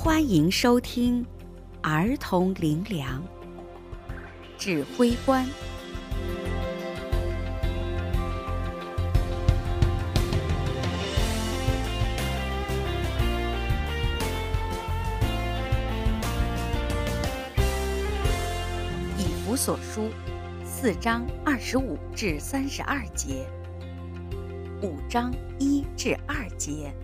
欢迎收听儿童灵粮。指挥官。以弗所书4章25至32节，5章1至2节。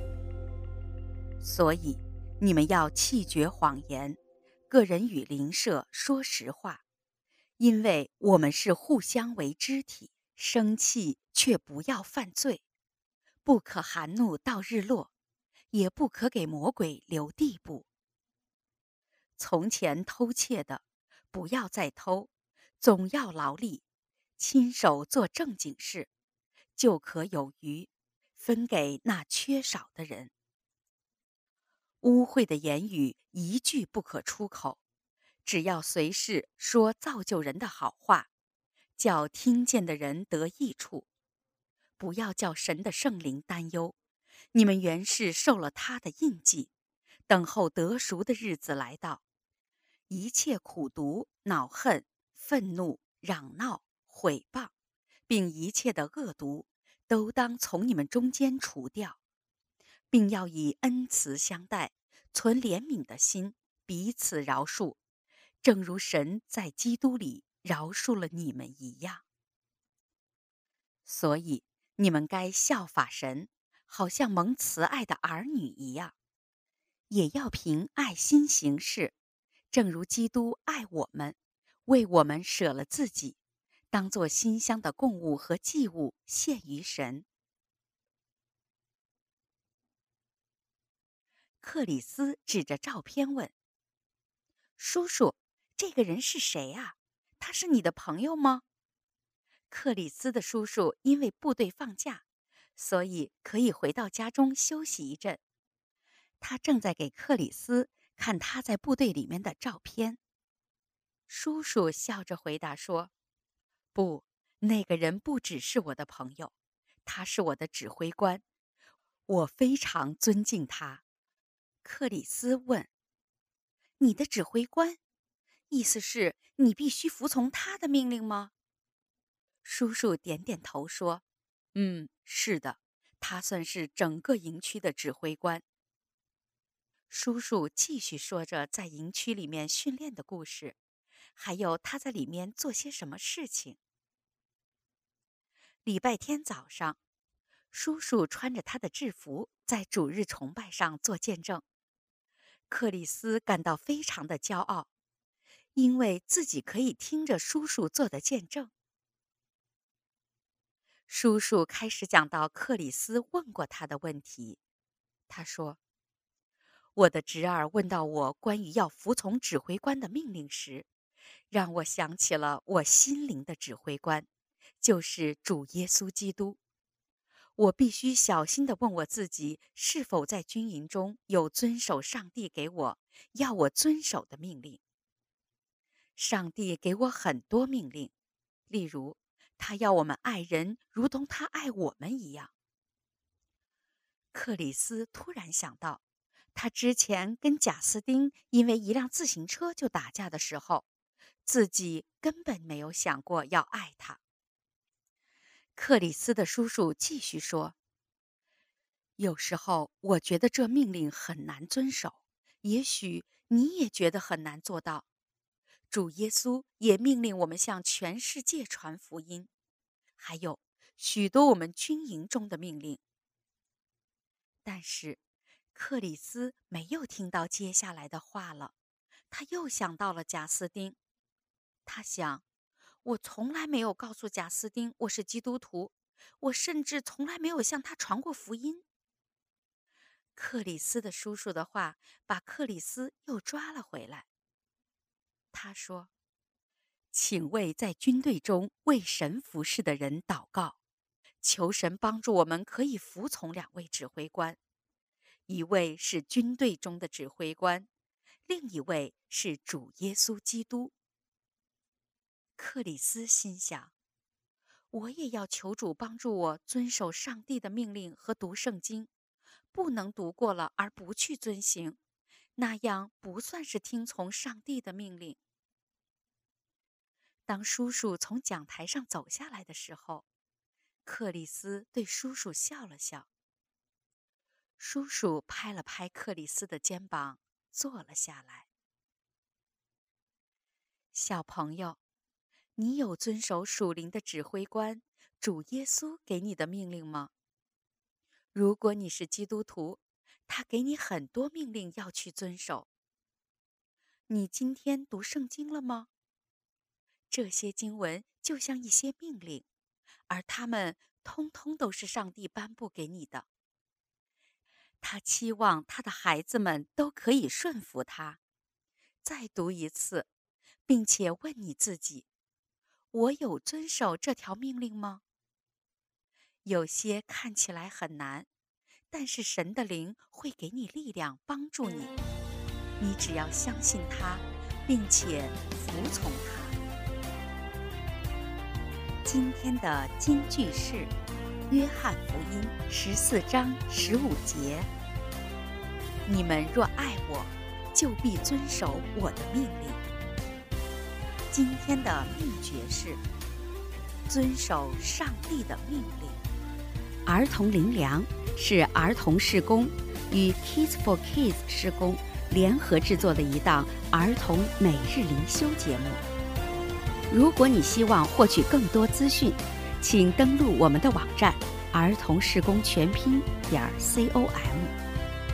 所以你们要弃绝谎言，个人与邻舍说实话，因为我们是互相为肢体。生气却不要犯罪，不可含怒到日落，也不可给魔鬼留地步。从前偷窃的，不要再偷，总要劳力，亲手做正经事，就可有余，分给那缺少的人。污秽的言语一句不可出口，只要随时说造就人的好话，叫听见的人得益处。不要叫神的圣灵担忧，你们原是受了他的印记，等候得赎的日子来到。一切苦毒、恼恨、愤怒、嚷闹、毁谤，并一切的恶毒，都当从你们中间除掉，并要以恩慈相待，存怜悯的心，彼此饶恕，正如神在基督里饶恕了你们一样。所以你们该效法神，好像蒙慈爱的儿女一样，也要凭爱心行事，正如基督爱我们，为我们舍了自己，当作馨香的供物和祭物献于神。克里斯指着照片问：“叔叔，这个人是谁啊？他是你的朋友吗？”克里斯的叔叔因为部队放假，所以可以回到家中休息一阵。他正在给克里斯看他在部队里面的照片。叔叔笑着回答说：“不，那个人不只是我的朋友，他是我的指挥官，我非常尊敬他。”克里斯问：“你的指挥官？意思是你必须服从他的命令吗？”叔叔点点头说：“是的，他算是整个营区的指挥官。”叔叔继续说着在营区里面训练的故事，还有他在里面做些什么事情。礼拜天早上，叔叔穿着他的制服在主日崇拜上做见证。克里斯感到非常的骄傲，因为自己可以听着叔叔做的见证。叔叔开始讲到克里斯问过他的问题。他说：“我的侄儿问到我关于要服从指挥官的命令时，让我想起了我心灵的指挥官，就是主耶稣基督。我必须小心地问我自己，是否在军营中有遵守上帝给我要我遵守的命令。上帝给我很多命令，例如他要我们爱人如同他爱我们一样。”克里斯突然想到，他之前跟贾斯汀因为一辆自行车就打架的时候，自己根本没有想过要爱他。克里斯的叔叔继续说：“有时候我觉得这命令很难遵守，也许你也觉得很难做到。主耶稣也命令我们向全世界传福音，还有许多我们军营中的命令。”但是克里斯没有听到接下来的话了，他又想到了贾斯汀。他想，我从来没有告诉贾斯汀我是基督徒，我甚至从来没有向他传过福音。克里斯的叔叔的话把克里斯又抓了回来。他说：“请为在军队中为神服侍的人祷告，求神帮助我们可以服从2位指挥官，一位是军队中的指挥官，另一位是主耶稣基督。”克里斯心想，我也要求主帮助我遵守上帝的命令和读圣经，不能读过了而不去遵行， 那样不算是听从上帝的命令。当叔叔从讲台上走下来的时候，克里斯对叔叔笑了笑。叔叔拍了拍克里斯的肩膀，坐了下来。小朋友，你有遵守属灵的指挥官主耶稣给你的命令吗？如果你是基督徒，他给你很多命令要去遵守。你今天读圣经了吗？这些经文就像一些命令，而它们通通都是上帝颁布给你的。他期望他的孩子们都可以顺服他。再读一次，并且问你自己：我有遵守这条命令吗？有些看起来很难，但是神的灵会给你力量帮助你。你只要相信他，并且服从他。今天的金句是约翰福音14章15节：你们若爱我，就必遵守我的命令。今天的秘诀是遵守上帝的命令。儿童灵粮是儿童事工与 Kids for Kids 事工联合制作的一档儿童每日灵修节目。如果你希望获取更多资讯，请登录我们的网站儿童事工全拼.com。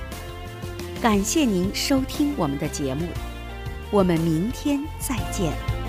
感谢您收听我们的节目，我们明天再见。